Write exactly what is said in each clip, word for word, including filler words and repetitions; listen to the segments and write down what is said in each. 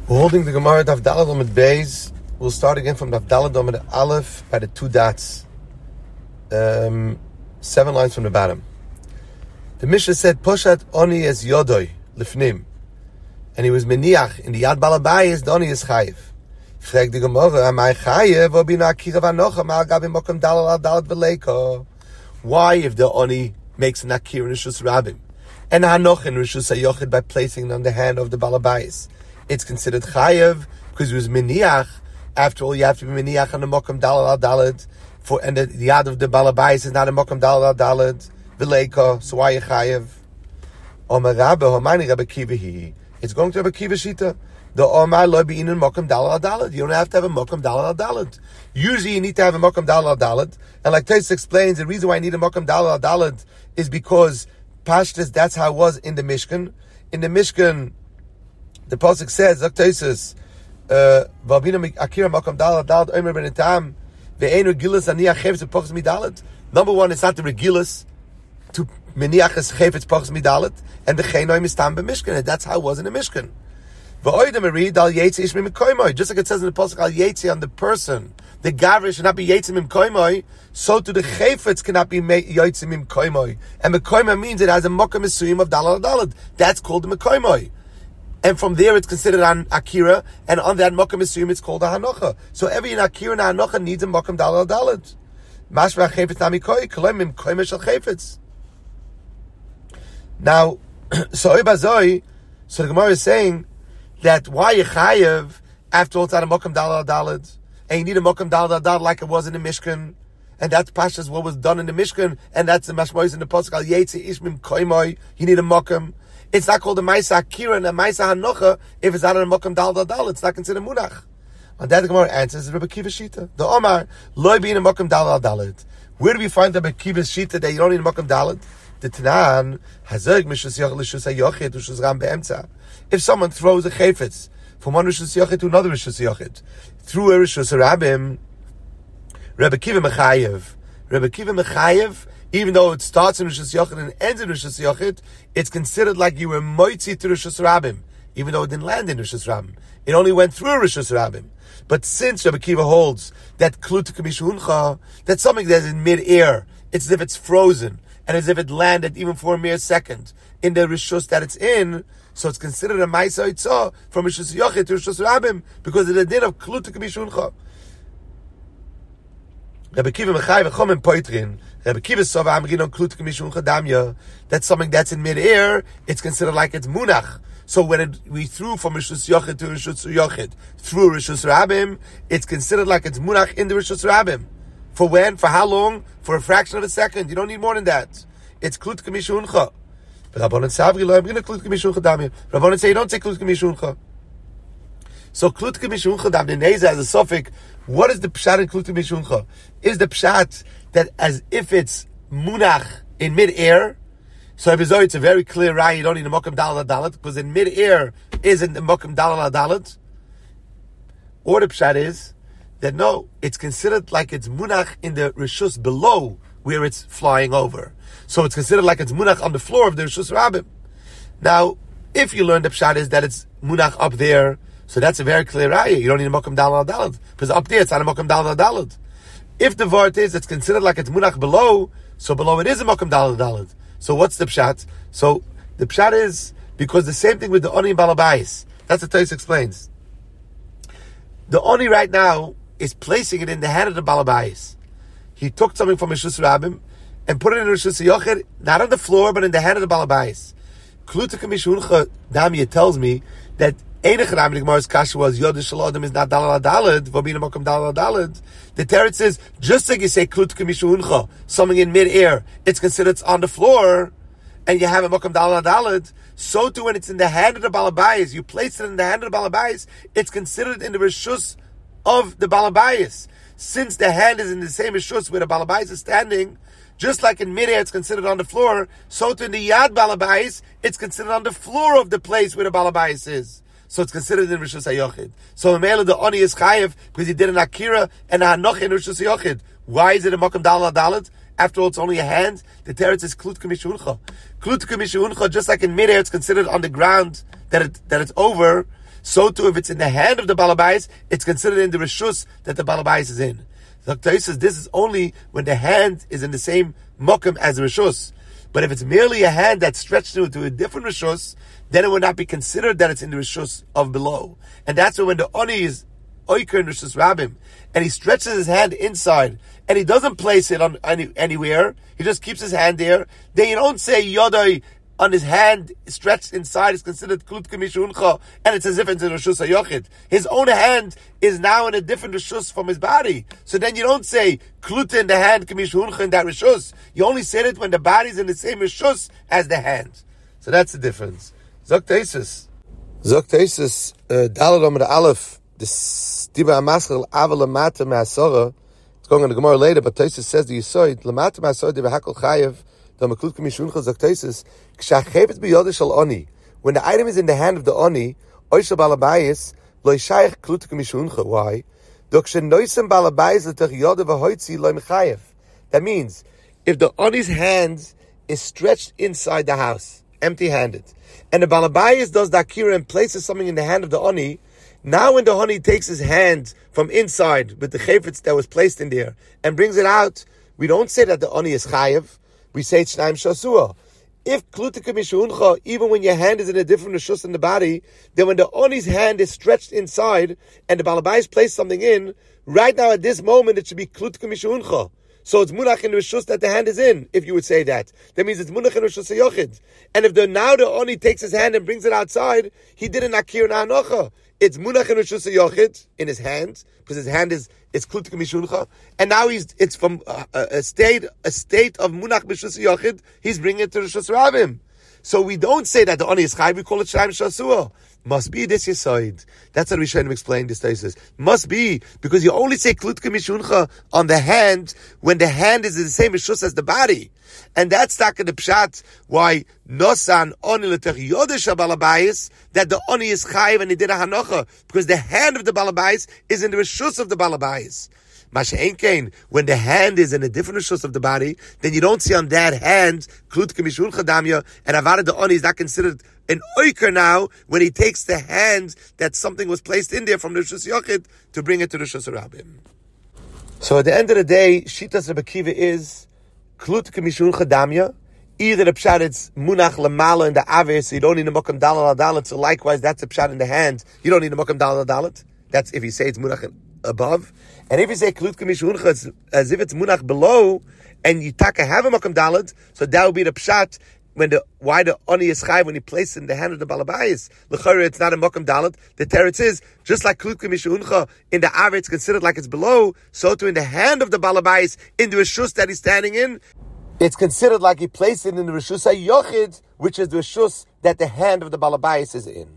We're holding the Gemara Daf Daled Amud Beis. We'll start again from Daf Daled Amud Aleph by the two dots, um, seven lines from the bottom. The Mishnah said, "Poshat oni es yodoi lifnim," and he was meniach in the yad balabayis. The oni is chayiv. Frag the Gemara, "Am I chayiv or bina akira v'anocha mal gabi mokum dalal al dalad v'leiko?" Why, if the oni makes an akira in rishus rabim and hanoch in rishus hayochid by placing it on the hand of the balabayis, it's considered chayev because it was miniach. After all, you have to be miniach on the mokum dalal al dalad, for and the, the yad of the balabayis is not a mokum dalal al dalad v'leiko. So why you chayev? Omar Rabbe Homani Rabbe Kiva hi. It's going to Rabbe Kiva shita. The Omar lo beinin mokum dalal al dalad. You don't have to have a mokum dalal al dalad. Usually, you need to have a mokum dalal al dalad. And like Tais explains, the reason why I need a mokum dalal al dalad is because Pashtas, that's how it was in the Mishkan. In the Mishkan, the pasuk says, "Zaktesis, v'abina akira makam dalad dalad omer benetam ve'enu gilas aniach chayvetz pachas midalad." Number one, it's not the regilas to meniachas chayvetz pachas midalad, and the chaynoim is tam b'mishkan, and that's how it was in the Mishkan. V'oidem read al yetzi ish mimkoimoy, just like it says in the pasuk al yetzi on the person, the gavri should not be yetzi mimkoimoy, so to the chayvetz cannot be yetzi mimkoimoy, and mimkoimoy means it has a mokam esuyim of dalad dalad. That's called the mimkoimoy. And from there, it's considered an akira, and on that mokam esuyim, it's called a hanocha. So every akira and a hanocha needs a mokam dalad dalad. Mashva chayvetz namikoi kolem mimkoimoy shel chayvetz. Now, so Ibazoi, so the Gemara is saying that why you chayev after all it's not a mokam dalad dalad, and you need a mokam dalad dalad like it was in the Mishkan, and that's pashas what was done in the Mishkan, and that's the mashmois in the pasuk al yetzi ish mimkoimoy. You need a mokam. It's not called a Maisa Akira and a Maisa Hanocha if it's not a Mokam Dal Dal Dal. It's not considered Munach. On that, the Gemara answers Rebbe Kiva Shita. The Omar, Loi being a Mokam Dal Dal Dalit. Where do we find the Rebbe Kiva Shita that you don't need a Mokam Dalit? The Tanan, Hazeg Mishus Yochid Lishus HaYochid Ushus Ram Be'emtza. If someone throws a chayfetz from one Rishus Yochid to another Rishus Yochid, through a Rishus Rabim, Rebbe Kiva Mechayev. Rebbe Kiva Mechayev, even though it starts in Rishus Yochid and ends in Rishus Yochid, it's considered like you were moitzi to Rishus Rabim, even though it didn't land in Rishus Rabim. It only went through Rishus Rabim. But since Rebbe Kiva holds that Klut Kamishuncha, that's something that's in mid-air, it's as if it's frozen, and as if it landed even for a mere second in the Rishus that it's in, so it's considered a Maisa Itzah from Rishus Yochid to Rishus Rabim, because of the din of Klut Kamishuncha. Rebbe Kiva Mechai v'chom poitrin. Rebbe Kiva sova amrin on klut k'mishun chadamya. That's something that's in mid-air. It's considered like it's munach. So when it, we threw from Rishus Yochid to Rishus Yochid through Rishus Rabim, it's considered like it's munach in the Rishus Rabim. For when? For how long? For a fraction of a second. You don't need more than that. It's klut k'mishun cha. But Rabbanan Savri lo amrin on klut k'mishun chadamya. Rabbanan say you don't say klut k'mishun cha. So klut k'mishun chadamya neza as a suffix. What is the pshat in klut k'mishun cha? Is the pshat that as if it's munach in mid-air? So it's a very clear raya, you don't need a mokam dalal dalat, because in mid-air isn't the mokam dalal dalat. Or the pshat is that no, it's considered like it's munach in the rishus below where it's flying over. So it's considered like it's munach on the floor of the rishus rabim. Now, if you learn the pshat is that it's munach up there, so that's a very clear raya. You don't need a mokam dalal dalat, because up there it's not a mokam dalal dalat. If the vart is, it's considered like it's munach below, so below it is a mokam dalad dalad. So what's the pshat? So the pshat is, because the same thing with the oni balabais. That's what Tais explains. The oni right now is placing it in the hand of the balabais. He took something from Rishus Rabim and put it in Rishus Yochid, not on the floor, but in the hand of the balabais. Kluta Kamishuncha Damya tells me that Einach Ram the Gemara's kasha was Yodish Shalom is not dalal dalad, v'bina mokam dalal dalad. The Teretz says just like you say klut kamishuncha, something in mid-air, it's considered it's on the floor, and you have a mokam dalal dalad. So too when it's in the hand of the balabayis, you place it in the hand of the balabayis, it's considered in the rishus of the balabayis. Since the hand is in the same rishus where the balabayis is standing, just like in mid-air it's considered on the floor, so too in the yad balabayis, it's considered on the floor of the place where the balabayis is. So it's considered in Rishus HaYochid. So in Mela, the Oni is Chayev because he did an Akira and a Hanoch in Rishus HaYochid. Why is it a Mokam Dalal Dalet? After all, it's only a hand. The Teretz is Klut Kamishuncha. Klut Kamishuncha, just like in mid-air, it's considered on the ground that it that it's over. so too if it's in the hand of the Balabais, it's considered in the Rishus that the Balabais is in. The Torah says this is only when the hand is in the same mokum as the Rishus. But if it's merely a hand that's stretched to, to a different Rishus, then it would not be considered that it's in the Rishus of below. And that's when the Oni is Oiker in Rishus Rabim, and he stretches his hand inside, and he doesn't place it on any, anywhere, he just keeps his hand there, then you don't say Yodai on his hand stretched inside is considered Klut Kemishuncha, and it's as if it's in Rishus HaYochid. His own hand is now in a different Rishus from his body. So then you don't say Klut in the hand Kemishuncha in that Rishus. You only say it when the body is in the same Rishus as the hand. So that's the difference. Zok Teisus. Zok Teisus, Dalad Amar Aleph, the Stiba Amaschel Aval Lamata Ma'asora. It's going on the Gemara later, but Teisus says the Yisoid, Lamata Ma'asora Diva Hakol Chayev, when the item is in the hand of the Oni, why? That means, if the Oni's hand is stretched inside the house, empty-handed, and the Balabayas does the Akira and places something in the hand of the Oni, now when the Oni takes his hand from inside with the chayfetz that was placed in there and brings it out, we don't say that the Oni is chayev. We say Shnaim Shasua. If Klutika Mishuncha, even when your hand is in a different Rishus in the body, then when the Oni's hand is stretched inside and the Balabais placed something in, right now at this moment it should be Klutika Mishuncha. So it's Munach in the Rishus that the hand is in, if you would say that. That means it's Munach in Rishus HaYochid. And if the, now the Oni takes his hand and brings it outside, he did an Akir Na'anocha. It's Munach in Rishus HaYochid, in his hand, because his hand is it's Klutika Mishuncha, and now he's it's from uh, a state a state of Munach B'Rishus HaYochid, he's bringing it to Rishus Rabim. So we don't say that the Oni is Chai, we call it Shnaim Shasua. Must be this Yisoid. That's what we should explain this thesis. Must be, because you only say Klutka Mishuncha on the hand when the hand is in the same Rishus as the body. And that's not the pshat why Nosan Oni L'Tech Yodesh HaBalabayis, that the Oni is Chayiv and he did a Hanocha, because the hand of the Balabayis is in the Rishus of the Balabayis. Masha'en Kain, when the hand is in a different Rishus of the body, then you don't see on that hand Klutka Mishuncha Damya, and Avada the Oni is not considered an Oiker now when he takes the hand that something was placed in there from the Rishus Yochid to bring it to the Rishus Rabim. So at the end of the day, Shitas Rebbe Kiva is Klutika Mishuncha Damya. Either the pshat it's Munach Lamala in the Aves, so you don't need a Mokam Dalal Adalat, so likewise that's the pshat in the hand, you don't need a Mokam Dalal Adalat. That's if you say it's Munach above. And if you say Klutka Mishuncha, it's as if it's Munach below, and you taka have a Mokam Dalet, so that would be the pshat when the why the Oni is Chai when he places it in the hand of the Balabayis. L'chayre, it's not a Mokam Dalet. The teretz is just like Klutka Mishuncha in the Ave, it's considered like it's below. So too in the hand of the Balabayis in the Rishus that he's standing in, it's considered like he placed it in the Rishus HaYochid, which is the Rishus that the hand of the Balabayis is in.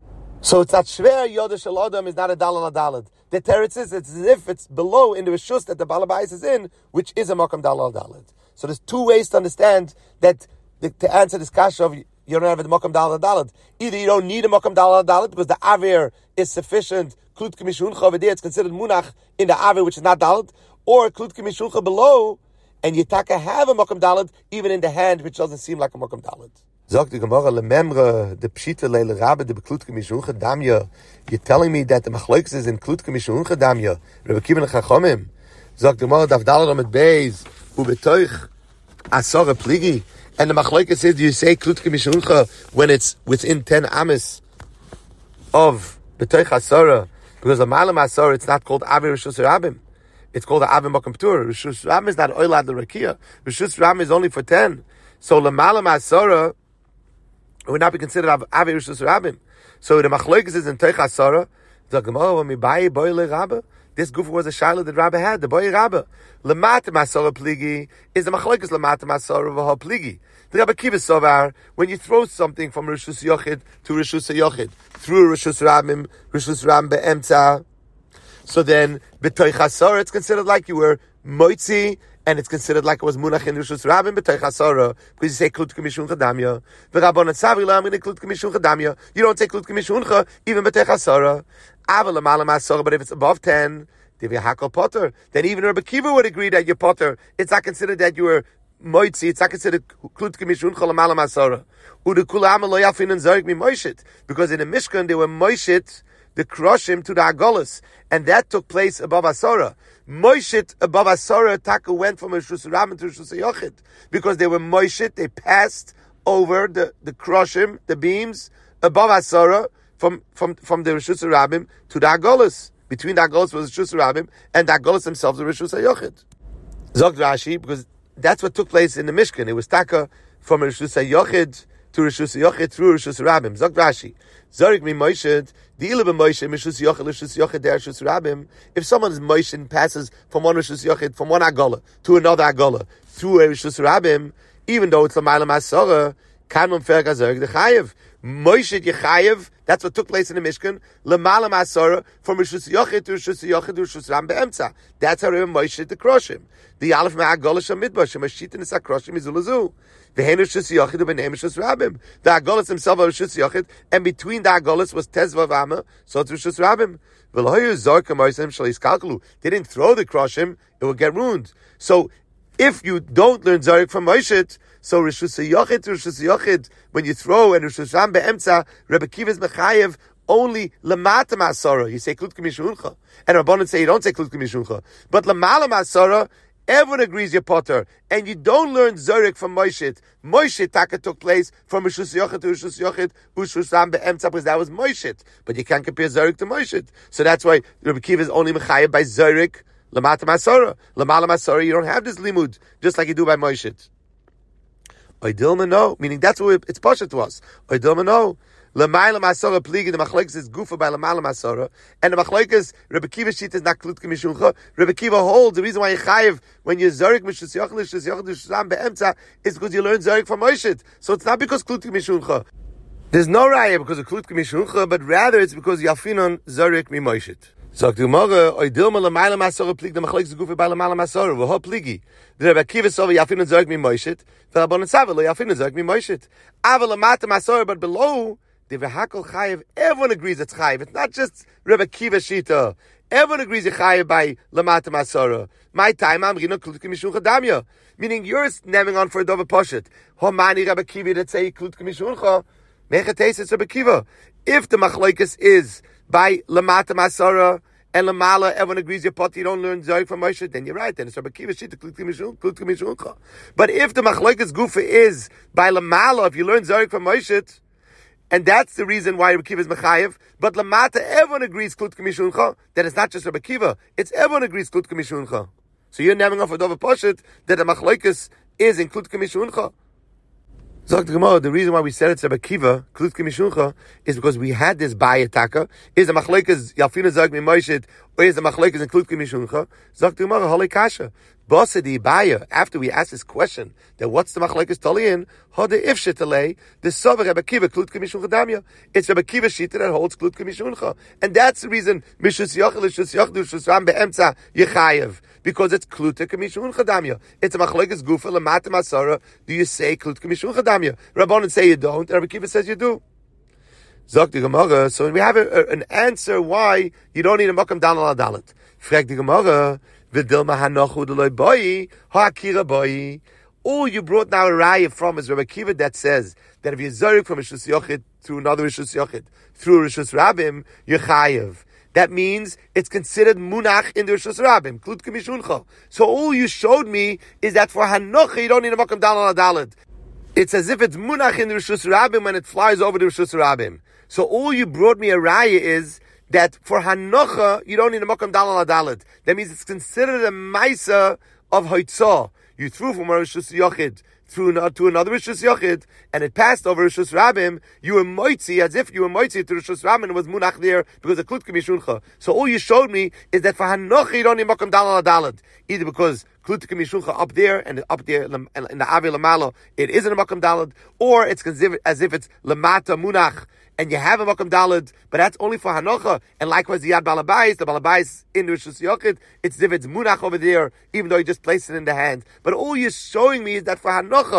So it's not shver Yodesh Shel Adam is not a Dalal Adalet. The teretz is it's as if it's below in the Rishus that the Balabais is in, which is a Makam Dalal Adalet. So there's two ways to understand that the, to answer this kasha of you don't have a Makam Dalal Adalet. Either you don't need a Makam Dalal Adalet because the Avir is sufficient, Klut Kemishuncha over there, it's considered Munach in the Avir which is not Dalet, or Klut Kemishuncha below, and you taka have a Makam Dalet even in the hand which doesn't seem like a Makam Dalet. Sagt die Gemara lememre de pshite leile rabbe de beklutke mishunche damya. You're telling me that the machlokes is in klutke mishunche damya. Rebbe Kiva Chachomim. Sagt die Gemara daf dalar mit beis u betoich asore pligi. And the machlokes says, do you say klutke mishunche when it's within ten amis of betoich asore? Because the malam asore it's not called avi rishus rabim. It's called the avi makom ptur. Rishus rabim is not oilad the rakia. Rishus rabim is only for ten. So the malam asore would not be considered Avi Rishus Rabim. So the Machlokes is in Teich Asara. The Gemara when we buy boy le Rabbe, this goof was a shiloh that Rabbe had, the boy Rabbe. Lematim Asara Pligi is the Machlokes Lematim Asara v'ha Pligi. The Rebbe Kiva Sovar, when you throw something from Rishus Yochid to Rishus Yochid, through Rishus Rabim, Rishus Rabim be'emtza, so then b'Teich Asara it's considered like you were Moitzi, and it's considered like it was Munach in Rishus Rabim b'Teich Asara, because you say Klut Kemishuncha Damya. V'Rabban Tzavi lo amrin Klut Kemishuncha Damya. You don't say Klut Kemishuncha even b'Teich Asara. Aval l'malam Asara, but if it's above ten, Divi Hakol Potter, then even Rebbe Kiva would agree that you're Potter. It's not considered that you were moitzi, it's not considered klut k'mishuncha l'mala masara. Ude kulam lo yafin and zarek mi moishit. Because in the Mishkan, they were moishit, the crushim to the Agolis. And that took place above Asara. Moishit above Asara, Taka went from Rishus Rabim to Rishus Yochid. Because they were moishit, they passed over the, the crushim, the beams, above Asara, from, from, from the Rishus Rabim to the Agolis. Between the Agolis was Rishus Rabim, and the Agolis themselves were Rishus Yochid. Zog Rashi, because that's what took place in the Mishkan. It was Taka from Rishus Yochid to Rishus Yochid through Rishus Rabim. Zog Rashi. Zorik mi Moishid, the Ilah b'Moishid, Rishus Yochid, Rishus Yochid, there Rishus Rabim. If someone is Moishid passes from one Rishus Yochid, from one Agola to another Agola, through a Rishus Rabim, even though it's L'mayla Masora, Kanum Ferg HaZorik the Chayev. Moishid Yechayev, that's what took place in the Mishkan, L'mayla Masora, from Rishus Yochid to Rishus Yochid to Rishus Rabim be'emtza. That's how Rebbe Moishid the Kroshim. The Aleph Ma'agola Shamidba, Shemashit in the Sakroshim is Ulazu. The Rishus Yochid and the Rishus Rabim. The Agolas themselves are Rishus Yochid, and between the Agolas was Tezva Vama, so it's Rishus Rabim. They didn't throw the Kroshim, it would get ruined. So, if you don't learn Zarek from Moishit, so Rishus Yochid to Rishus Yochid, when you throw and Rishus Ram be'emtza, Rebbe Kiva's Mechayev only Lamata Masara. You say Klut K'mishuncha. And Rabbanan say you don't say Klut K'mishuncha. But Lamala Masara, everyone agrees you're Potter. And you don't learn Zarek from Moishit. Moishit Taka took place from Rishus Yochid to Rishus Yochid, Rishus Ram be'emtza, because that was Moishit. But you can't compare Zarek to Moishit. So that's why Rebbe Kiva is only Mechayev by Zarek, Lamata Masara. Lamala Masara, you don't have this limud, just like you do by Moishit. Oidilma no, meaning that's what it's pasha to us. Oidilma no. L'mayla masora pligi, the machlekes is gufa by l'mayla masora, and the machlekes Rebbe Kiva shit is not klut k'mishuncha. Rebbe Kiva holds the reason why you chayiv when you zorik mishus yochel mishus yochel mishus ram be'emtza is because you learn zorik from Moishit. So it's not because klut k'mishuncha. There's no raya because of klut k'mishuncha, but rather it's because yafinon zorik mi Moishit. Sagt die Morge, oi dilma la meile masore plig, de machlekes gufe bei la meile masore, wo ho pligi. Der Rebbe Kiva sove yafinon zorik mi Moishit, the Rabbanan Sava lo yafinon zorik mi Moishit. Ava la mata masore, but below, the vehakol chayiv, everyone agrees it's chayiv. It's not just Rebbe Kiva shita. Everyone agrees it's chayiv by la mata masore. My time, I'm rino klut k'mishun chadamya. Meaning you're naming on for a dova poshet. Ho mani Rebbe Kiva that say klut k'mishun cha, mechates it's Rebbe Kiva. If the machlekes is by lamata masara and lamala, everyone agrees your pot, you don't learn zorik from Moshe, then you're right. Then it's Rebbe Kiva shita klut k'mishuncha. But if the machlekes gufa is by lamala, if you learn zorik from Moshe, and that's the reason why Rebbe Kiva is mechayev, but lamata everyone agrees klut k'mishuncha, that it's not just Rebbe Kiva, it's everyone agrees klut k'mishuncha. So you're naming off a dova poshet that the machlekes is in klut k'mishuncha. Zok the Gemara, the reason why we said it's Rebbe Kiva, Klut K'mishuncha, is because we had this Bayataka. Is the Machlekes Yafina Zog Mi Moishit, or is the Machlekes in Klut K'mishuncha? Zok the Gemara, Holy Kasha. Bosa di Baya, after we asked this question, that what's the Machlekes Talian? Hode Ifshetalei, the Sover Rebbe Kiva, Klut K'mishuncha Damya. It's Rebbe Kiva Shita that holds Klut K'mishuncha. And that's the reason, Mishus Yochel, Mishus Yochel, Mishus Ram Be'emtza, Yechayev. Because it's Klut K'mishun Chadamya. It's a machlekes gufa lamata masara. Do you say Klut K'mishun Chadamya? Rabbanan say you don't. Rebbe Kiva says you do. Zok the Gemara. So we have a, a, an answer why you don't need a makam dalal adalit. Frag the Gemara. V'dilma hanochu d'loy boyi ha'akira boyi. All you brought now a raya from is Rebbe Kiva that says that if you zorik from Rishus Yochid through another Rishus Yochid through Rishus Rabim, you're chayev. That means it's considered munach in the Rishus Rabim, klut k'mishuncha. So all you showed me is that for hanocha you don't need a makam dalal adalad. It's as if it's munach in the Rishus Rabim when it flies over the Rishus Rabim. So all you brought me a raya is that for hanocha you don't need a makam dalal adalad. That means it's considered a maisa of hoitzah. You threw from a Rishus Yochid through to another Rishus Yochid, and it passed over Rishus Rabim, you were moitzi, as if you were moitzi to Rishus Rabim, and it was munach there, because of Klut K'mishuncha. So all you showed me is that for hanocha you don't need makam dalal adalad. Either because Klut K'mishuncha up there, and up there, in the Avi Lamalo, it isn't a makam dalad, or it's considered as if it's lamata munach, and you have a makam dalad, but that's only for hanocha. And likewise, the yad balabais, the balabais in the Rishus Yochid, it's as if it's munach over there, even though you just placed it in the hand. But all you're showing me is that for hanocha,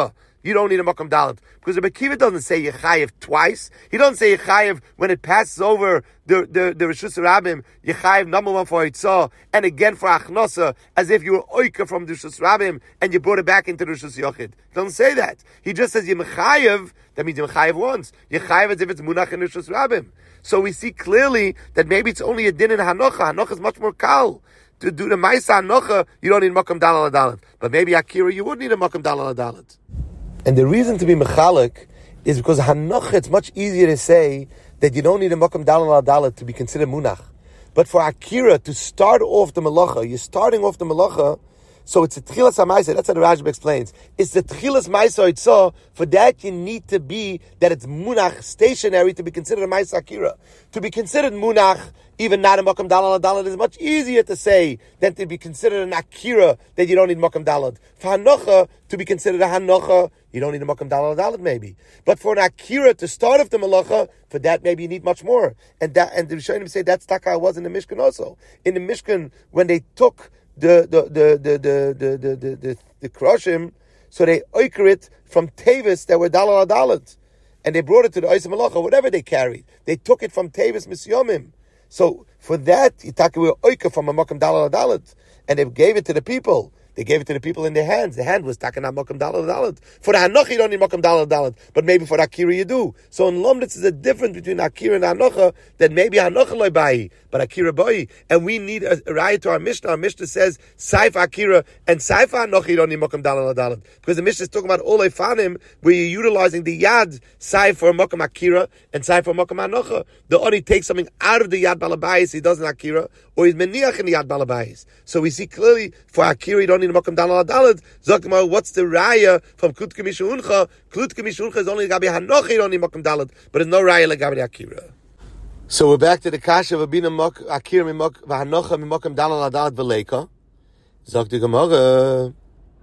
you don't need a Makam Dalet. Because Rebbe Kiva doesn't say Yechayev twice. He doesn't say Yechayev when it passes over the, the, the Rishus Rabbim, Yechayev number one for Hitzah, and again for Achnosa, as if you were Oika from the Rishus Rabbim, and you brought it back into the Rishus Yochid. He doesn't say that. He just says Yechayev, that means Yechayev once. Yechayev as if it's Munach in Rishus Rabbim. So we see clearly that maybe it's only a din in Hanocha. Hanocha is much more kal. To do the Maisa Hanocha, you don't need Makam Dalal Adalet. But maybe Akira, you would need a Makam Dalal Adalet. And the reason to be Mechalik is because Hanocha, it's much easier to say that you don't need a Makam Dalal Adalet to be considered Munach. But for Akira, to start off the Malacha, you're starting off the Malacha, so it's a Tchilas HaMaisa, that's how the Rajab explains. It's the Tchilas Maisa Itzah, for that you need to be, that it's Munach, stationary, to be considered a Maisa Akira. To be considered Munach, even not a Makam Dalal Adalet, is much easier to say than to be considered an Akira, that you don't need Makam Dalet. For Hanocha, to be considered a Hanocha, you don't need a Makam Dalal Adalet maybe. But for an Akira to start off the Malacha, for that maybe you need much more. And that, and the Rishonim say that's Taka was in the Mishkan also. In the Mishkan, when they took the the the the the the the the, the, the Kroshim, so they oiker it from Tavis that were Dalal Adalet. And they brought it to the Ois Malacha, whatever they carried. They took it from Tavis Misyomim. So for that, Yitaka were oiker from a Makam Dalal Adalet. And they gave it to the people. They gave it to the people in their hands. The hand was Takana Makam Dalal Adalet. For the Hanocha, you don't need Makam Dalal Adalet. But maybe for the Akira, you do. So in Lomnitz, there's a difference between Akira and Hanocha, that maybe Hanocha loy bai, but Akira bai. And we need a, a raya to our Mishnah. Our Mishnah says, Saif Akira and Saif Hanocha, you don't need Makam Dalal Adalet. Because the Mishnah is talking about Olei Fanim, where you're utilizing the Yad, Saif for Makam Akira, and Saif for Makam Hanocha. The Oni takes something out of the Yad Balabais, he doesn't Akira, or he's Meniach in the Yad Balabais. So we see clearly, for Akira, you don't need Makam Dalal Adalet. Zokmar, what's the raya from Klut Kamishu Uncha? Klut Kamishu Uncha is only Gabi Hanocha, you don't need Makam Dalet, but there's no raya like Gabi Akira. So we're back to the kasha of Abina Mok Akira Mimok Vahanocha Mimokam Dalal Adalet Veleka. Zok the Gemara.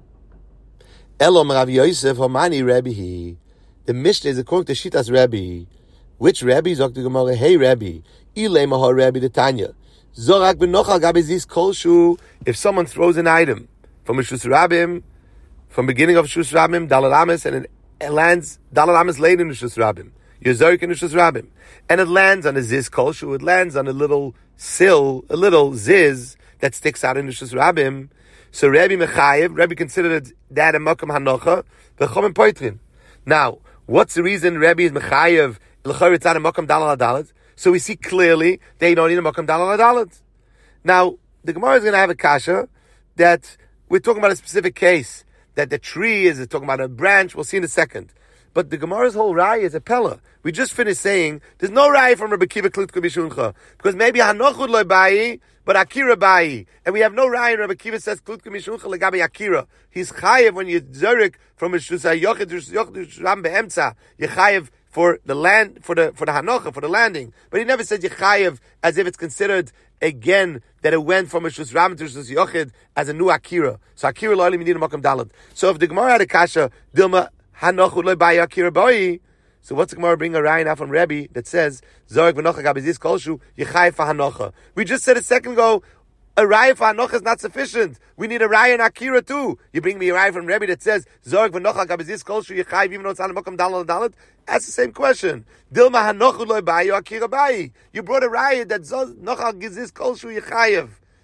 Elom Rav Yosef Homani Rabbi. The Mishnah is according to Shitas Rabbi. Which Rabbi? Zok the Gemara. Hey Rabbi. Ilay Mahor Rabbi the Tanya. Zorak benochal gabi zis kolshu. If someone throws an item from a Shus Rabbim, from beginning of Shus Rabbim, Dalal Ames, and it lands, Dalal Ames laid in the Shus Rabbim. You're Zorik in the Shus Rabbim. And it lands on a ziz kolshu, it lands on a little sill, a little ziz that sticks out in the Shus Rabbim. So Rabbi Mechayev, Rabbi considered that a Makam Hanocha, V'chom Poitrin. Now, what's the reason Rabbi is Mechayev, L'chor it's not a Makam Dalal Adalet? So we see clearly they don't need a Makam Dalal Adalet. Now, the Gemara is going to have a kasha that we're talking about a specific case, that the tree is talking about a branch. We'll see in a second. But the Gemara's whole raya is a pella. We just finished saying there's no raya from Rabbi Kiva Klut Kamishuncha, because maybe Hanochud loy bayi, but Akira bayi, and we have no raya. Rabbi Kiva says Klut Kamishuncha legabi Akira. He's chayev when you zurich from a shusay yochid yochid ram beemtza. You chayev for the land, for the for the hanocha, for the landing. But he never said Yechayev as if it's considered again that it went from a shus ram to shus yochid as a new Akira. So Akira lo olim yidin makam dalet. So if the Gemara had a kasha dilma hanochu lo bay Akira boy, so what's the Gemara bring a raya now from Rebbe that says Zorek v'nocha gabizis kolshu Yechayev for hanocha? We just said a second ago, a raya for hanocha is not sufficient. We need a raya in Akira too. You bring me a raya from Rebbe that says Zorek v'nocha gabizis kolshu Yechayev even though it's on makam dalet dalet. That's the same question. Dilma hanochu loy bayi Akira bayi. You brought a raya that nochal gizis kolshu Yechayev.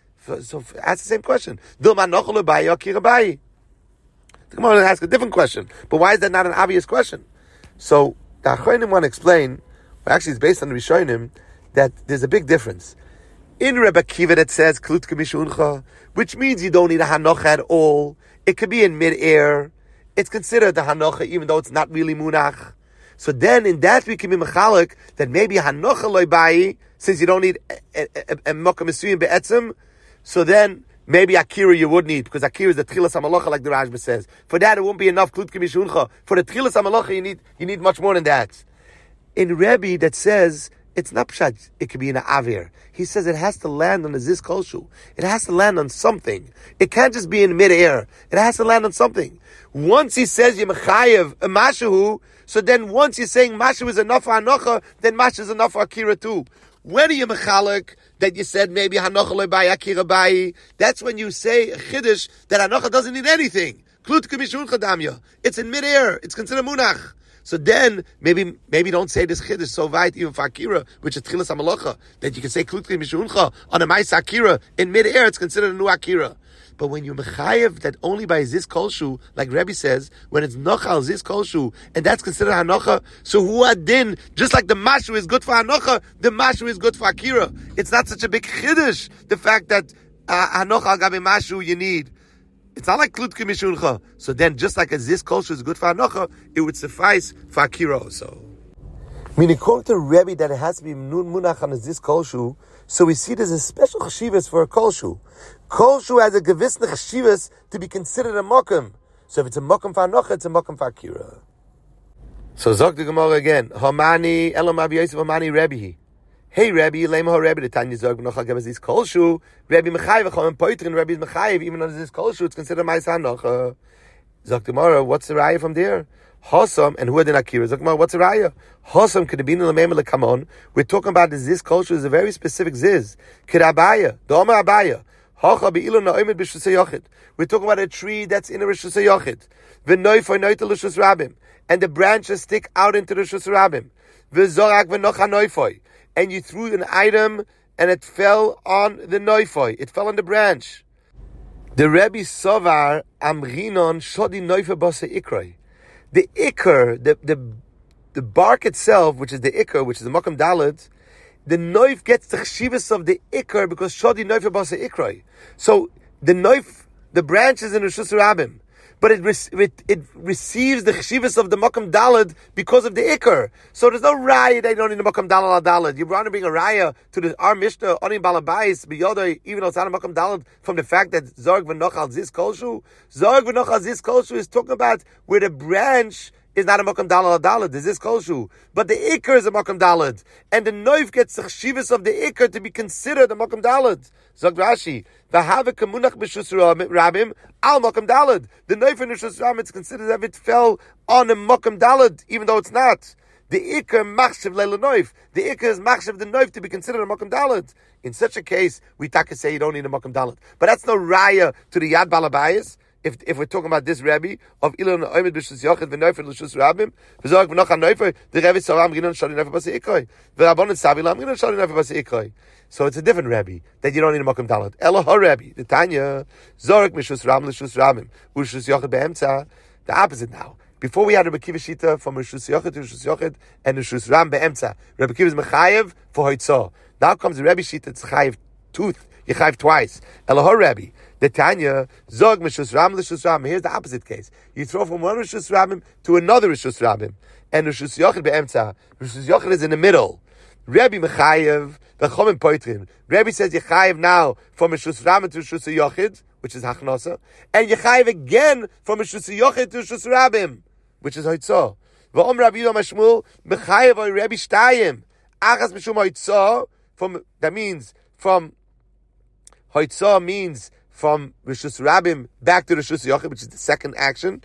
So that's the same question. Dilma hanochu loy bayi Akira bayi. The Gemara ask a different question. But why is that not an obvious question? So the Achronim want to explain, well, actually it's based on the Rishonim, that there's a big difference. In Rebbe Kiva that says Klut Kamishuncha, which means you don't need a hanocha at all. It could be in mid-air. It's considered the hanocha even though it's not really munach. So then in that we can be mechalik that maybe hanocha loy bayi, since you don't need a mokam esuyim be'etzim, so then maybe Akira you would need, because Akira is the Tchilas HaMalacha like the Rashba says. For that it won't be enough Klut Kamishuncha. For the Tchilas HaMalacha you need you need much more than that. In Rebbe that says it's not pshat, it could be in an avir. He says it has to land on a ziz kolshu. It has to land on something. It can't just be in mid-air. It has to land on something. Once he says Yemechayev a mashahu, so then once you're saying mashu is enough for hanocha, then mashu is enough for Akira too. When are you mechalik that you said maybe hanocha loy by Akira bayi? That's when you say a chiddush that hanocha doesn't need anything. Klutke Mishun Chadamya. It's in midair. It's considered munach. So then, maybe maybe don't say this chiddush so weit even for Akira, which is Tchilas HaMalacha, that you can say Klutke Mishuncha on a Maisa Akira. In midair, it's considered a new Akira. But when you mechayev that only by Ziz Kolshu, like Rebbe says, when it's Nochal Ziz Kolshu, and that's considered Hanocha, so Hu Adin, just like the Mashu is good for Hanocha, the Mashu is good for Akira. It's not such a big chiddush, the fact that uh, Hanocha Gabi Mashu you need. It's not like Klutke Mishuncha. So then, just like a Ziz Kolshu is good for Hanocha, it would suffice for Akira also. Meaning, according to Rebbe, that it has to be Nun Munach on a Ziz Kolshu, so we see there's a special chashivas for a Kolshu. Kolshu has a gewiss chashivas to be considered a mokum. So if it's a mokum for Hanocha, it's a mokum for Akira. So Zok the Gemara again. Hamani Elam Abi Yosef Hamani Rebbe. Hey Rebbe, Lema Ho Rebbe, the Tanya Zog B'nocha Gavaz Ziz Kolshu. Rebbe Mechayev Chom Poitrin. Rebbe is Mechayev even on Ziz Kolshu. It's considered Ma'aseh Hanocha. Zok the Gemara. What's the raya from there? Hosam and who are the Akira? Zok Gemara. What's the raya? Hosam could have been in the Memele Kamon. We're talking about the Ziz Kolshu is a very specific Ziz. Kirabaya, Doma Abaya. We're talking about a tree that's in a Rishus HaYochid. V'noifoi noita l'Rishus Rabim. And the branches stick out into the Rishus Rabim. V'zorak v'nocha noifoi. And you threw an item and it fell on the noifoi. It fell on the branch. The Rebbe Sovar Amrinon Shodi Noifa Basa Ikroi. The Ikr, the, the, the bark itself, which is the Ikr, which is the Makam Dalet, the Noif gets the chshivas of the Ikr because Shodi Noifa Basa Ikroi. So the Noif, the branch is in Rishus Rabim, but it, it, it receives the chshivas of the Makam Dalad because of the Ikr. So there's no raya that you don't need the Makam Dalad al Dalad. You want to bring a raya to the our Mishnah, Onim Balabais, Biyodai, even though it's not a Makam Dalad, from the fact that Zorg v'nochal Ziz Kolshu. Zorg v'nochal Ziz Kolshu is talking about where the branch is not a Makam Dalad al Dalad, this is Kolshu. But the Ikr is a Makam Dalad. And the Noif gets the chshivas of the Ikr to be considered a Makam Dalad. Zog Rashi, V'have kamunach b'shus rabim al Makam Dalad. The Noif in Rishus Rabim, it's considered as if it fell on a Makam Dalad, even though it's not. The Ikr machshav leil Noif. The Ikr is machshav the Noif to be considered a Makam Dalad. In such a case, we taka say you don't need a Makam Dalad. But that's no raya to the Yad Balabayas. If if we're talking about this Rebbe of Ilon Oimed b'Shus Yochid v'Noifer l'Shus Rabim v'Zorg v'Nocha Noifer, the Rebbe Saram Ginon Shali Noifer Basi Ikoi v'Rabbanon Savilam Ginon Shali Noifer Basi Ikoi. So it's a different Rebbe that you don't need a Makam Dalet. Elo Ho Rebbe, the Tanya Zorg Mishus Ram l'Shus Rabim u'Shus Yochid be'emtza. The opposite now. Before we had Rebbe Kiva Shita from Rishus Yochid to Rishus Yochid and Rishus Ram be'emtza. Rebbe Kiva is mechayev for hoitzah. Now comes the Rebbe Shita. It's chayev tooth. You chayev twice. Elo Ho Rebbe. The Tanya, Zog Mishus Ram L'Shus Rabim. Here's the opposite case. You throw from one Rishus Rabim to another Rishus Rabim. And Rishus Yochid be'emtza. Rishus Yochid is in the middle. Rebbe Mechayev, V'chomim Poitrim. Rebbe says Yechayev now from Rishus Rabim to Rishus Yochid, which is Hachnosa. And Yechayev again from Rishus Yochid to Rishus Rabim, which is Hoitzah. V'om Rabbi Yom Hashmul, Mechayev or Rebbe Shtayim. Achas Mishum Hoitzah, from, that means, from, Hoitzah means, from Rishus Rabim back to Rishus Yochid, which is the second action.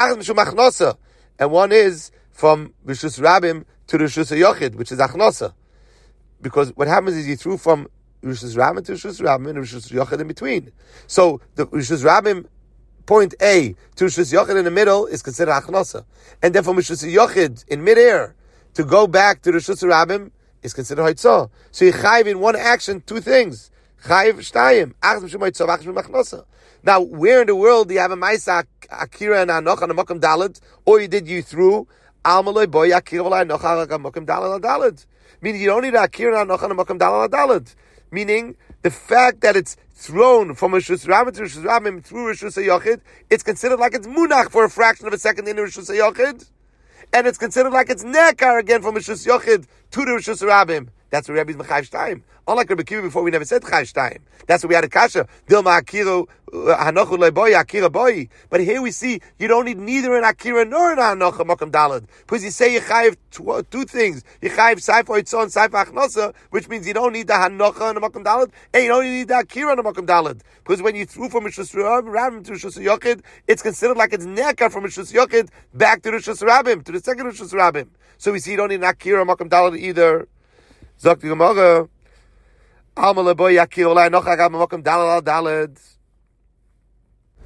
And one is from Rishus Rabim to Rishus Yochid, which is Achnosa. Because what happens is you threw from Rishus Rabim to Rishus Rabim and Rishus Yochid in between. So the Rishus Rabim point A to Rishus Yochid in the middle is considered Achnosa. And then from Rishus Yochid in midair to go back to Rishus Rabim is considered Hoitzah. So you chayv in one action two things. Chayiv shtayim. Achas mishum hoitzah, achas mishum machnosa. Now, where in the world do you have a Maisa Akira and Anoch on a Makam Dalet? Or you did you through Almaloi boy Akira v'lai Anoch on a Makam Dalet al Dalet? Meaning you don't need Akira and Anoch on a Makam Dalet al Dalet. Meaning the fact that it's thrown from Rishus Rabim to Rishus Rabim through Rishus HaYochid, it's considered like it's munach for a fraction of a second in Rishus HaYochid, and it's considered like it's nekar again from Rishus Yochid to the Rishus Rabim. That's what Rebbe's Mechayev Shtayim. Unlike Rebbe Kiva before, we never said Chayev Shtayim. That's what we had a kasha. Dilma Akiru Hanochu Leiboy Akira Boy. But here we see you don't need neither an Akira nor an Hanocha Makam Dalad, because you say you chayev two, two things. You chayev Saifa Itzon Saifa Achnosa, which means you don't need the Hanocha and the Makam Dalad, and you don't need the Akira and the Makam Dalad, because when you threw from Rishus Rabim to Rishus Yochid, it's considered like it's nekar from Rishus Yochid back to Rishus Rabim, to the second Rishus Rabim. So we see you don't need an Akira or Makam Dalad either. Zok the Gemara, Alma leboy Akira olai noch agam Makam Dalad al Dalad.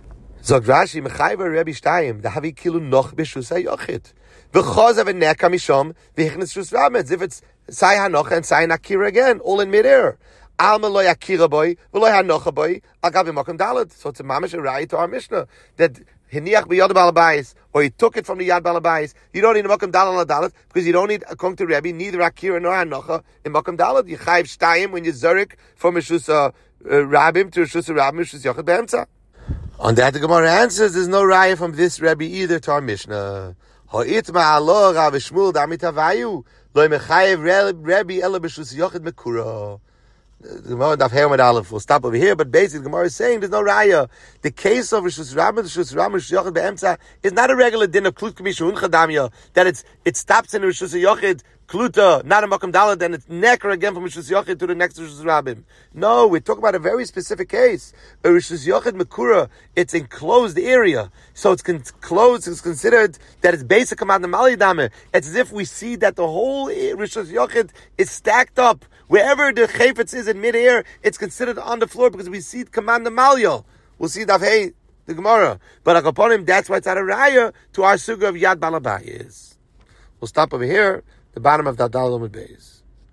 Zog Rashi, Mechayva Rebbe Shtayim, the Havi Kilu Noch B'Shus HaYochid. V'chaz of a Neka Mishom, V'hichnes Shus Rabim, as if it's Sai HaNocha and Sai Nakira again, all in midair. Alma Lo Yakira Boy, V'lo HaNocha Boy, Agav Yimokim Dalet. So it's a mamish a raya to our Mishnah, that Hiniach B'Yad Balabayis, or he took it from the Yad Balabayis. You don't need a Mokim Dalet on Dalet, because you don't need, according to Rebbe, neither Akira nor HaNocha in Mokim Dalet. You Chayiv Shtayim when you Zurik from Mishus Rabim to Mishus Rabim, Mishus Yochid Be'emtza. On that, the Gemara answers, there's no raya from this Rebbe either to our Mishnah. Ha'itma alo Rav Shmuel damit havayu lo mechayev Rebbe ela b'shus yochid mekura. The Gemara daf Hermad Aleph will stop over here, but basically the Gemara is saying there's no raya. The case of Rishus Rabim, Rishus Rabim, Rishus Yochid be'emtza is not a regular din of Klut K'mishu Unchadamya, that it's it stops in Rishus Yochid Kluta, not a Makam Dalet, then it's necker again from Rishus Yochid to the next Rishus Rabim. No, we're talking about a very specific case. A Rishus Yochid Mekura, it's enclosed area. So it's con- closed, it's considered that it's basic command of Malidame. It's as if we see that the whole Rishus Yochid is stacked up. Wherever the Chayfetz is in midair, it's considered on the floor because we see it command the Malyo. We'll see that, hey, the Gemara. But upon him, that's why it's at a raya to our suga of Yad Balabayis. We'll stop over here. The bottom of that Daled Amud Beis.